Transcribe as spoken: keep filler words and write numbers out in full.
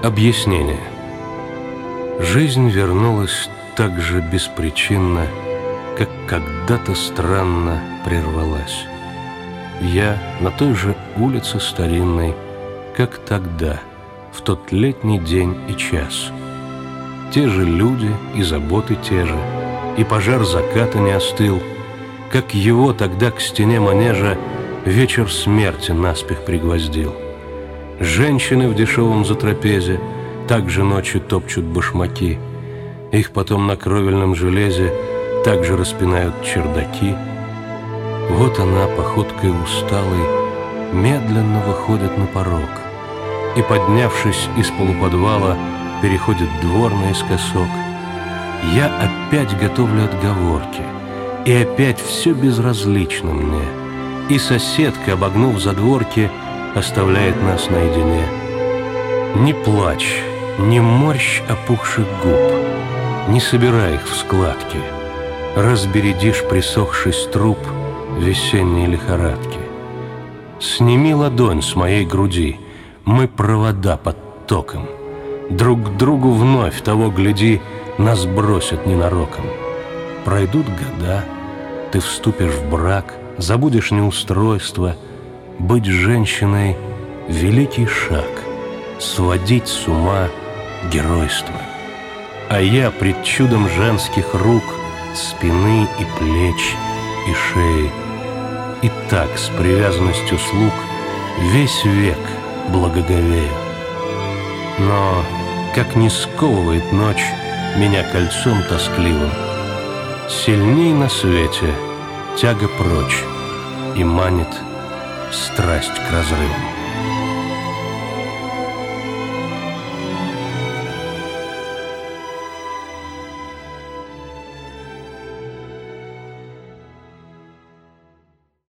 Объяснение. Жизнь вернулась так же беспричинно, как когда-то странно прервалась. Я на той же улице старинной, как тогда, в тот летний день и час. Те же люди и заботы те же, и пожар заката не остыл, как его тогда к стене манежа вечер смерти наспех пригвоздил. Женщины в дешевом затрапезе также ночью топчут башмаки, их потом на кровельном железе также распинают чердаки. Вот она, походкой усталой, медленно выходит на порог и, поднявшись из полуподвала, переходит двор наискосок. Я опять готовлю отговорки, и опять все безразлично мне, и соседка, обогнув задворки, оставляет нас наедине. Не плачь, не морщ опухших губ, не собирай их в складки, разбередишь присохшись труп весенней лихорадки. Сними ладонь с моей груди, мы провода под током, друг к другу вновь, того гляди, нас бросят ненароком. Пройдут года, ты вступишь в брак, забудешь неустройство. Быть женщиной — великий шаг, сводить с ума геройство. А я пред чудом женских рук, спины и плеч, и шеи, и так с привязанностью слуг весь век благоговею. Но как не сковывает ночь меня кольцом тоскливым, сильней на свете тяга прочь и манит страсть к разрыву.